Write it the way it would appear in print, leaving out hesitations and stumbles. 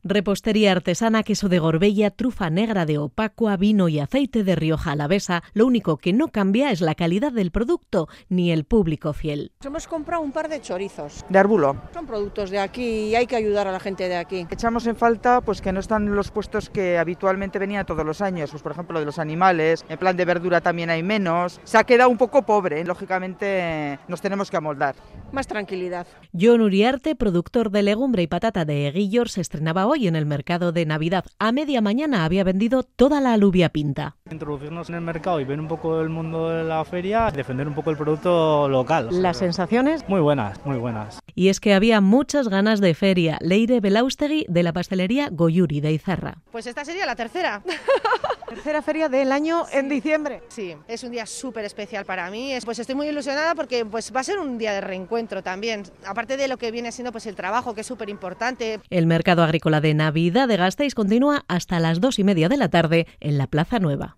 Repostería artesana, queso de Gorbella, trufa negra de Opacua, vino y aceite de Rioja Alavesa. Lo único que no cambia es la calidad del producto ni el público fiel. Hemos comprado un par de chorizos. De Arbulo. Son productos de aquí y hay que ayudar a la gente de aquí. Echamos en falta pues que no están los puestos que habitualmente venían todos los años, pues por ejemplo de los animales, en plan de verdura también hay menos. Se ha quedado un poco pobre, lógicamente nos tenemos que amoldar. Más tranquilidad. Jon Uriarte, productor de legumbre y patata de Eguillor, se estrenaba hoy en el mercado de Navidad. A media mañana había vendido toda la alubia pinta. Introducirnos en el mercado y ver un poco el mundo de la feria, defender un poco el producto local. ¿Las sensaciones? Muy buenas, muy buenas. Y es que había muchas ganas de feria. Leire Belaustegui, de la pastelería Goyuri de Izarra. Pues esta sería la tercera. Tercera feria del año en diciembre. Sí, es un día súper especial para mí. Pues estoy muy ilusionada porque pues va a ser un día de reencuentro también. Aparte de lo que viene siendo pues el trabajo, que es súper importante. El mercado agrícola de Navidad de Gasteiz continúa hasta las 2:30 de la tarde en la Plaza Nueva.